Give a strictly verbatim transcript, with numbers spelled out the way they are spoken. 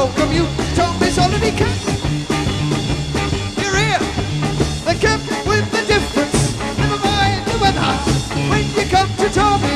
welcome you. Tom is already kept. You're here. They kept with the difference. Never mind the weather. When you come to Tom